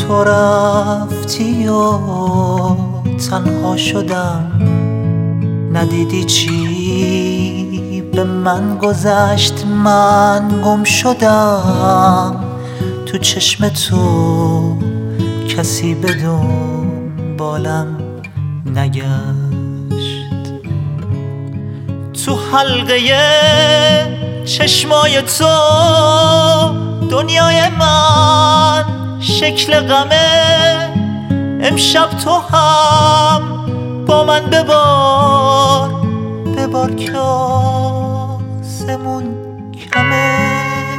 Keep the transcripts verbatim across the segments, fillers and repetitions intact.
تو رفتی و تنها شدم، ندیدی چی به من گذشت، من گم شدم تو چشم تو، کسی به دنبالم نگشت. تو حلقه چشمای تو دنیای من شکل غمه، امشب تو هم با من ببار ببار که آسمون کمه.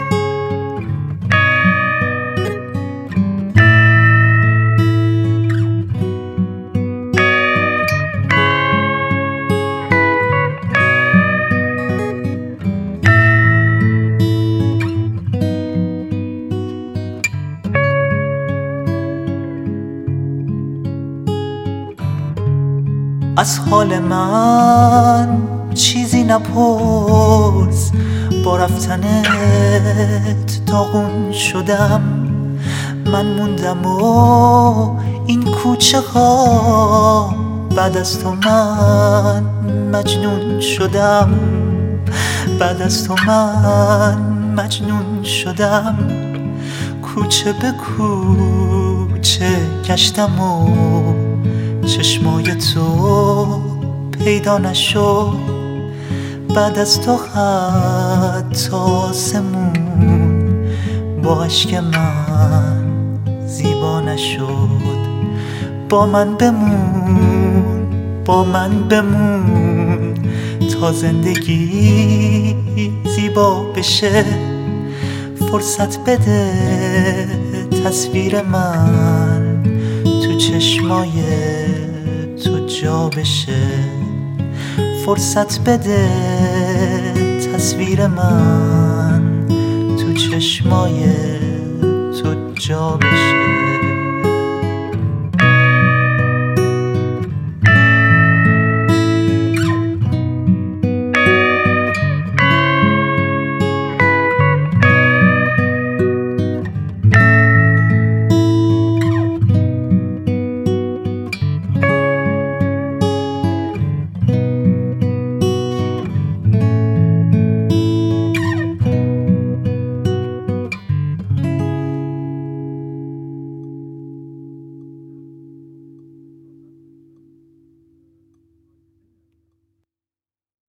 از حال من چیزی نپرس، با رفتنت داغون شدم. من موندم و این کوچه ها، بعد از تو من مجنون شدم، بعد از تو من مجنون شدم. کوچه به کوچه گشتم و چشمای تو پیدا نشد، بعد از تو حتی آسمون با عشق من زیبا نشد. با من بمون، با من بمون تا زندگی زیبا بشه. فرصت بده تصویر من تو چشمای تو جا بشه. فرصت بده تصویر من تو چشمای تو جا بشه.